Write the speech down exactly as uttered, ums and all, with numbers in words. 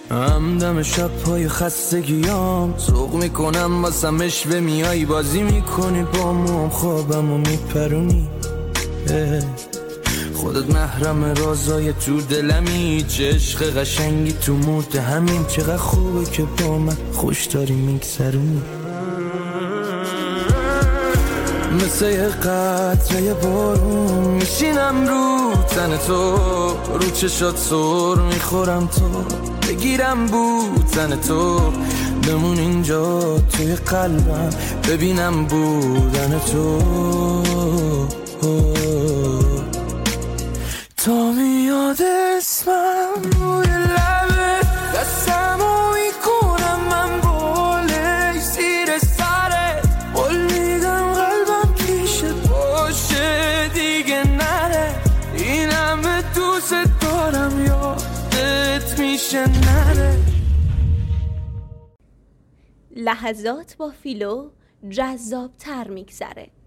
همدم شب پای خستگیام سوق میکنم واسم اشوه میای بازی میکنی با موام خوابمو میپرونی. خودت محرم رازای تو دلمی، چه عشق قشنگی تو مود همین، چقدر خوبه که با من خوش داری میگذرونی. مثل یه قطره بارون میشینم رو تن تو، رو چشات سر میخورم تو، بگیرم بودن تو، بمون اینجا توی قلبم ببینم بودن تو. تا میاد اسمم روی لبه دستمو میکنم من بالای زیر سرت، قول میدم قلبم پیشت باشه دیگه نره، این همه دوست دارم یادت میشه نره. لحظات با فیلو جذاب تر میگذره.